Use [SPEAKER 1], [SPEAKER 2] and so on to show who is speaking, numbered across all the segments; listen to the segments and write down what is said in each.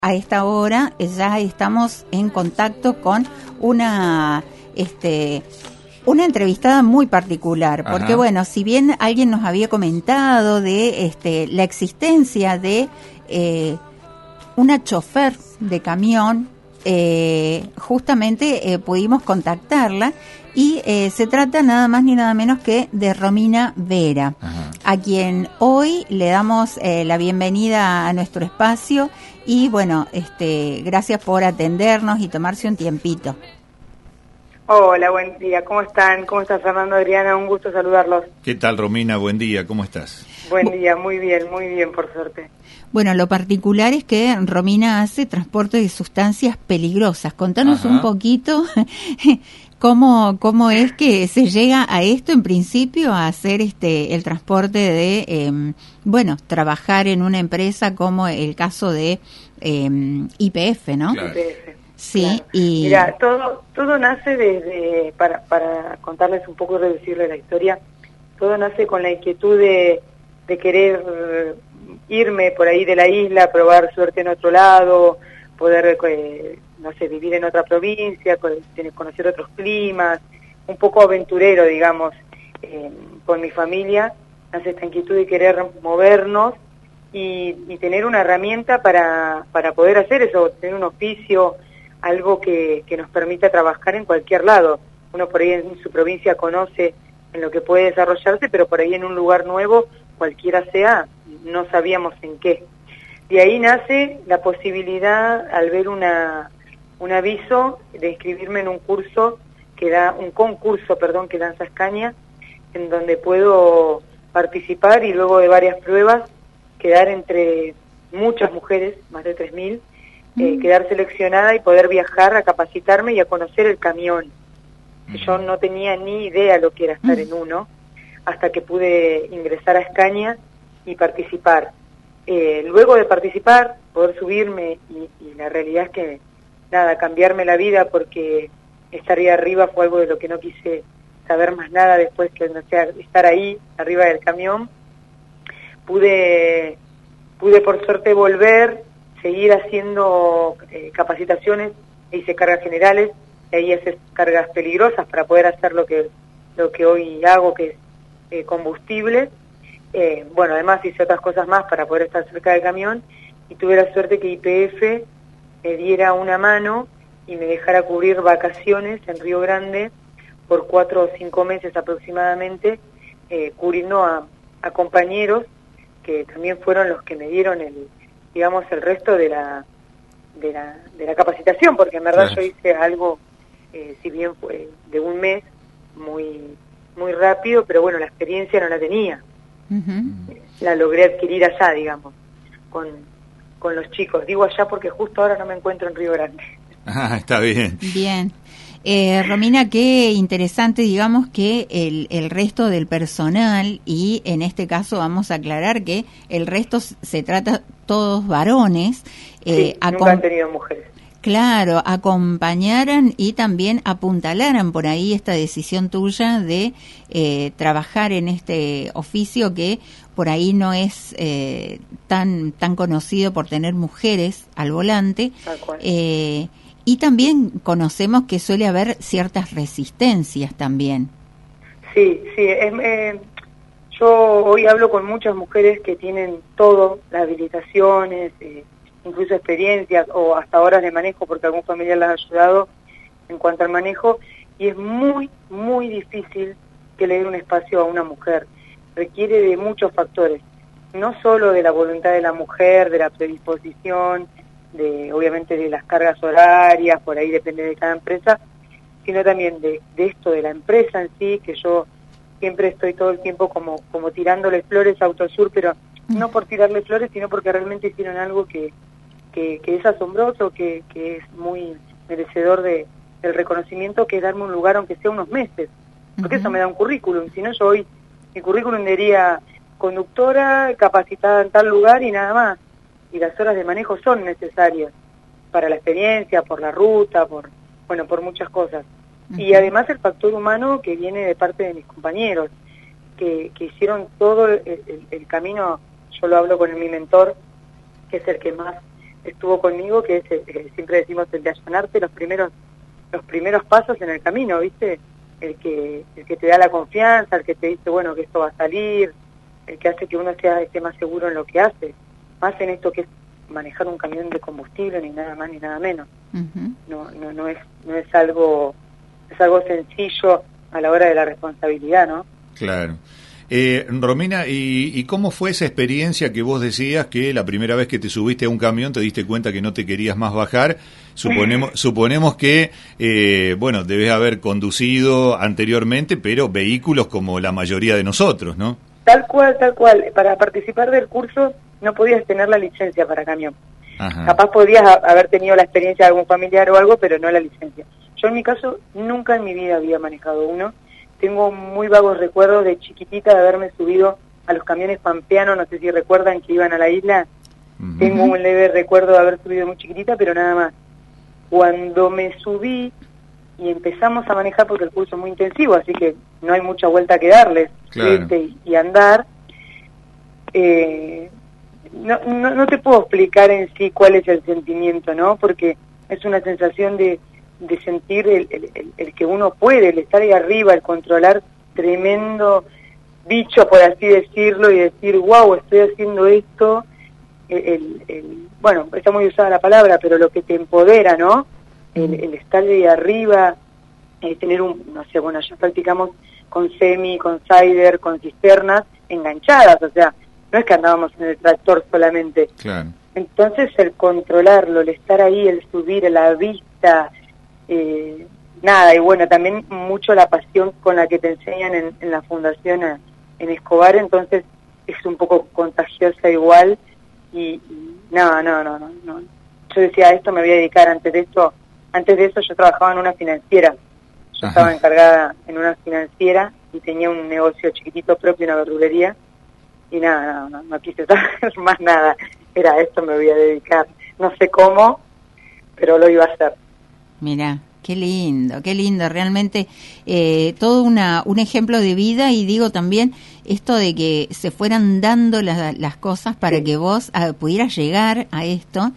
[SPEAKER 1] A esta hora ya estamos en contacto con una entrevistada muy particular, porque
[SPEAKER 2] Ajá.
[SPEAKER 1] bueno, si bien alguien nos había comentado de la existencia de una chofer de camión, justamente pudimos contactarla y se trata nada más ni nada menos que de Romina Vera,
[SPEAKER 2] Ajá.
[SPEAKER 1] a quien hoy le damos la bienvenida a nuestro espacio y bueno, gracias por atendernos y tomarse un tiempito.
[SPEAKER 3] Hola, buen día, ¿cómo están? ¿Cómo está Fernando, Adriana? Un gusto saludarlos.
[SPEAKER 2] ¿Qué tal, Romina? Buen día, ¿cómo estás?
[SPEAKER 3] Buen día, muy bien, por suerte.
[SPEAKER 1] Bueno, lo particular es que Romina hace transporte de sustancias peligrosas. Contanos
[SPEAKER 2] Ajá.
[SPEAKER 1] un poquito cómo es que se llega a esto, en principio, a hacer el transporte de, trabajar en una empresa como el caso de YPF, ¿no?
[SPEAKER 2] Claro.
[SPEAKER 3] YPF.
[SPEAKER 1] Sí,
[SPEAKER 3] Claro.
[SPEAKER 1] y...
[SPEAKER 3] Mira, todo nace desde, para contarles un poco y reducirle la historia, todo nace con la inquietud de querer irme por ahí de la isla, probar suerte en otro lado, poder, vivir en otra provincia, conocer otros climas, un poco aventurero, digamos, con mi familia. Nace esta inquietud de querer movernos y tener una herramienta para poder hacer eso, tener un oficio, algo que nos permita trabajar en cualquier lado. Uno por ahí en su provincia conoce en lo que puede desarrollarse, pero por ahí en un lugar nuevo, cualquiera sea, no sabíamos en qué. De ahí nace la posibilidad, al ver un aviso, de inscribirme en un concurso que lanza Escaña, en donde puedo participar y luego de varias pruebas quedar entre muchas mujeres, más de 3.000, quedar seleccionada y poder viajar a capacitarme y a conocer el camión. Yo no tenía ni idea lo que era estar en uno, hasta que pude ingresar a Escaña y participar. Luego de participar, poder subirme, y la realidad es que, cambiarme la vida, porque estar ahí arriba fue algo de lo que no quise saber más nada después que estar ahí, arriba del camión. Pude por suerte volver, seguir haciendo capacitaciones, hice cargas generales, y ahí haces cargas peligrosas para poder hacer lo que hoy hago, que es combustible. Además hice otras cosas más para poder estar cerca del camión, y tuve la suerte que YPF me diera una mano y me dejara cubrir vacaciones en Río Grande por 4 o 5 meses aproximadamente, cubriendo a compañeros que también fueron los que me dieron el resto de la capacitación, porque en verdad
[SPEAKER 2] Claro.
[SPEAKER 3] yo hice algo, si bien fue de un mes, muy muy rápido, pero bueno, la experiencia no la tenía.
[SPEAKER 1] Uh-huh.
[SPEAKER 3] La logré adquirir allá, digamos, con los chicos. Digo allá porque justo ahora no me encuentro en Río Grande.
[SPEAKER 2] Ah, está bien.
[SPEAKER 1] Bien. Romina, qué interesante, digamos, que el resto del personal, y en este caso vamos a aclarar que el resto se trata todos varones,
[SPEAKER 3] Sí, nunca han tenido mujeres.
[SPEAKER 1] Claro, acompañaran y también apuntalaran por ahí esta decisión tuya de trabajar en este oficio que por ahí no es tan conocido por tener mujeres al volante.
[SPEAKER 3] Tal cual.
[SPEAKER 1] Y también conocemos que suele haber ciertas resistencias también.
[SPEAKER 3] Sí. Yo hoy hablo con muchas mujeres que tienen todo, las habilitaciones, incluso experiencias o hasta horas de manejo, porque algún familiar las ha ayudado en cuanto al manejo, y es muy, muy difícil que le den un espacio a una mujer. Requiere de muchos factores, no solo de la voluntad de la mujer, de la predisposición, obviamente de las cargas horarias, por ahí depende de cada empresa, sino también de esto de la empresa en sí, que yo siempre estoy todo el tiempo como tirándole flores a Autosur, pero no por tirarle flores, sino porque realmente hicieron algo que es asombroso, que es muy merecedor del reconocimiento, que es darme un lugar aunque sea unos meses, porque eso me da un currículum. Si no, yo hoy mi currículum diría conductora capacitada en tal lugar y nada más, y las horas de manejo son necesarias para la experiencia, por la ruta, por muchas cosas. Y además el factor humano que viene de parte de mis compañeros, que hicieron todo el camino. Yo lo hablo con mi mentor, que es el que más estuvo conmigo, que es, siempre decimos, el de allanarte los primeros pasos en el camino, ¿viste? El que te da la confianza, el que te dice, bueno, que esto va a salir, el que hace que uno esté más seguro en lo que hace, más en esto que es manejar un camión de combustible, ni nada más ni nada menos. No es algo sencillo a la hora de la responsabilidad, ¿no?
[SPEAKER 2] Claro. Romina, ¿y cómo fue esa experiencia que vos decías que la primera vez que te subiste a un camión te diste cuenta que no te querías más bajar? Suponemos que, bueno, debes haber conducido anteriormente, pero vehículos como la mayoría de nosotros, ¿no?
[SPEAKER 3] Tal cual. Para participar del curso no podías tener la licencia para camión. Ajá. Capaz podías haber tenido la experiencia de algún familiar o algo, pero no la licencia. Yo en mi caso nunca en mi vida había manejado uno. Tengo muy vagos recuerdos de chiquitita de haberme subido a los camiones pampeanos, no sé si recuerdan que iban a la isla. Tengo un leve recuerdo de haber subido muy chiquitita, pero nada más. Cuando me subí y empezamos a manejar, porque el curso es muy intensivo, así que no hay mucha vuelta que darles,
[SPEAKER 2] claro,
[SPEAKER 3] y andar, no te puedo explicar en sí cuál es el sentimiento, ¿no? Porque es una sensación de sentir el que uno puede, el estar ahí arriba, el controlar tremendo bicho, por así decirlo, y decir, wow, estoy haciendo esto, bueno, está muy usada la palabra, pero lo que te empodera, ¿no? El estar ahí arriba, tener no sé, bueno, ya practicamos con semi, con cider, con cisternas enganchadas, o sea, no es que andábamos en el tractor solamente.
[SPEAKER 2] Claro.
[SPEAKER 3] Entonces el controlarlo, el estar ahí, el subir, la vista, nada, y bueno, también mucho la pasión con la que te enseñan en la fundación en Escobar, entonces es un poco contagiosa igual, y no, yo decía, a esto me voy a dedicar. Antes de eso yo trabajaba en una financiera, yo estaba encargada en una financiera y tenía un negocio chiquitito propio, una verdulería, y nada, no quise saber más nada, era a esto me voy a dedicar, no sé cómo, pero lo iba a hacer.
[SPEAKER 1] Mirá, qué lindo, realmente todo un ejemplo de vida, y digo también esto de que se fueran dando las cosas para que vos pudieras llegar a esto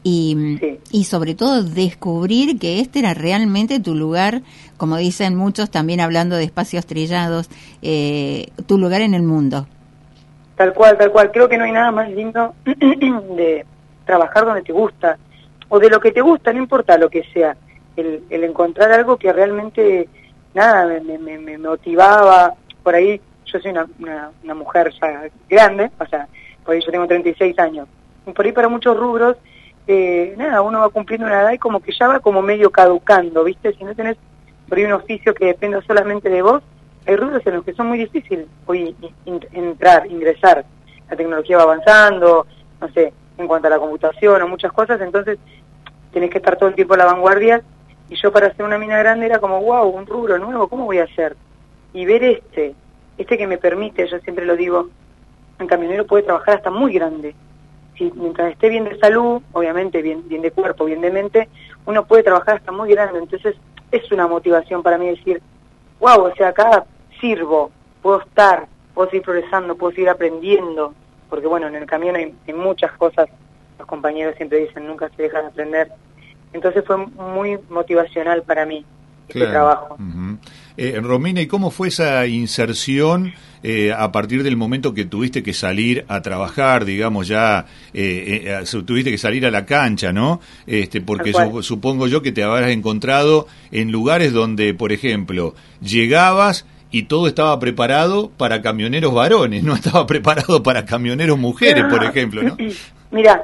[SPEAKER 1] y sobre todo descubrir que este era realmente tu lugar, como dicen muchos también hablando de espacios trillados, tu lugar en el mundo.
[SPEAKER 3] Tal cual, creo que no hay nada más lindo de trabajar donde te gusta, o de lo que te gusta, no importa lo que sea. El encontrar algo que realmente, nada, me motivaba. Por ahí yo soy una mujer ya grande, o sea, por ahí yo tengo 36 años. Y por ahí para muchos rubros, nada, uno va cumpliendo una edad y como que ya va como medio caducando, ¿viste? Si no tenés por ahí un oficio que dependa solamente de vos, hay rubros en los que son muy difíciles hoy ingresar. La tecnología va avanzando, no sé, en cuanto a la computación o muchas cosas, entonces tenés que estar todo el tiempo a la vanguardia. Y yo para hacer una mina grande era como, wow, un rubro nuevo, ¿cómo voy a hacer? Y ver este que me permite, yo siempre lo digo, un camionero puede trabajar hasta muy grande. Si mientras esté bien de salud, obviamente bien de cuerpo, bien de mente, uno puede trabajar hasta muy grande. Entonces es una motivación para mí decir, wow, o sea, acá sirvo, puedo seguir progresando, puedo seguir aprendiendo, porque bueno, en el camión hay muchas cosas, los compañeros siempre dicen, nunca se deja de aprender. Entonces fue muy motivacional para mí este trabajo.
[SPEAKER 2] Romina, ¿y cómo fue esa inserción a partir del momento que tuviste que salir a trabajar, digamos ya, tuviste que salir a la cancha, ¿no? Porque supongo yo que te habrás encontrado en lugares donde, por ejemplo, llegabas y todo estaba preparado para camioneros varones, no estaba preparado para camioneros mujeres, por ejemplo, ¿no?
[SPEAKER 3] Mira,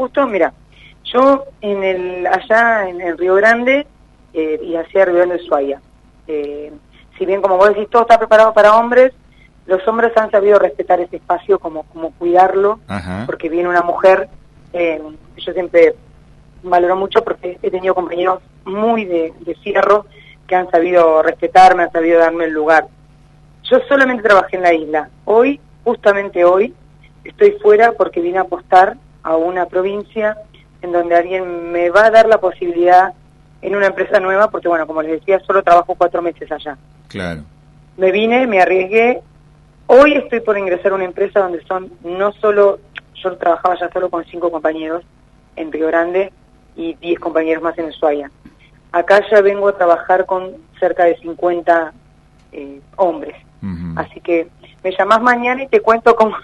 [SPEAKER 3] yo allá en el Río Grande y hacia Río Grande de Ushuaia, si bien como vos decís todo está preparado para hombres, los hombres han sabido respetar ese espacio, como cuidarlo. Ajá. Porque viene una mujer, yo siempre valoro mucho porque he tenido compañeros muy de fierro que han sabido respetarme, han sabido darme el lugar. Yo solamente trabajé en la isla. Hoy, justamente hoy, estoy fuera porque vine a apostar a una provincia en donde alguien me va a dar la posibilidad en una empresa nueva, porque bueno, como les decía, solo trabajo 4 meses allá.
[SPEAKER 2] Claro.
[SPEAKER 3] Me vine, me arriesgué. Hoy estoy por ingresar a una empresa donde son no solo, yo trabajaba ya solo con 5 compañeros, en Río Grande y 10 compañeros más en Ushuaia. Acá ya vengo a trabajar con cerca de 50 hombres. Así que me llamás mañana y te cuento cómo,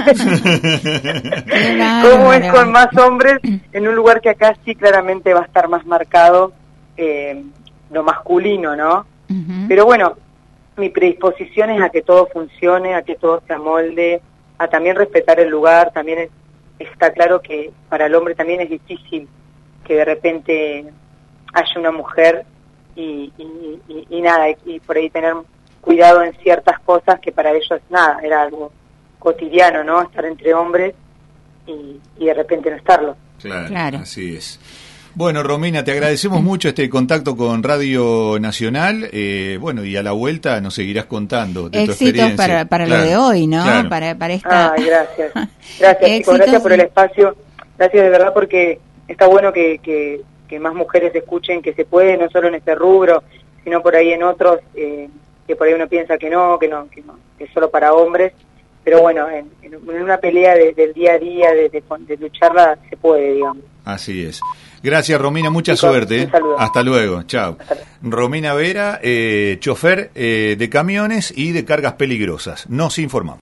[SPEAKER 3] cómo es con más hombres en un lugar que acá sí claramente va a estar más marcado lo masculino, ¿no? Pero bueno, mi predisposición es a que todo funcione, a que todo se amolde, a también respetar el lugar. También está claro que para el hombre también es difícil que de repente haya una mujer y nada, y por ahí tener cuidado en ciertas cosas que para ellos nada, era algo cotidiano, ¿no? Estar entre hombres y de repente no estarlo.
[SPEAKER 2] Claro, así es. Bueno, Romina, te agradecemos mucho este contacto con Radio Nacional. Bueno, y a la vuelta nos seguirás contando de
[SPEAKER 1] éxitos
[SPEAKER 2] tu experiencia.
[SPEAKER 1] para lo de hoy, ¿no?
[SPEAKER 2] Claro.
[SPEAKER 1] Para esta...
[SPEAKER 3] Ay, gracias. Gracias, chicos, gracias por el espacio. Gracias de verdad, porque está bueno que más mujeres escuchen que se puede, no solo en este rubro, sino por ahí en otros, que por ahí uno piensa que es solo para hombres. Pero bueno, en una pelea del día a día, de lucharla, se puede, digamos.
[SPEAKER 2] Así es. Gracias, Romina, mucha
[SPEAKER 3] Chicos,
[SPEAKER 2] suerte.
[SPEAKER 3] un saludo.
[SPEAKER 2] Hasta luego, chao. Romina Vera, chofer de camiones y de cargas peligrosas. Nos informamos.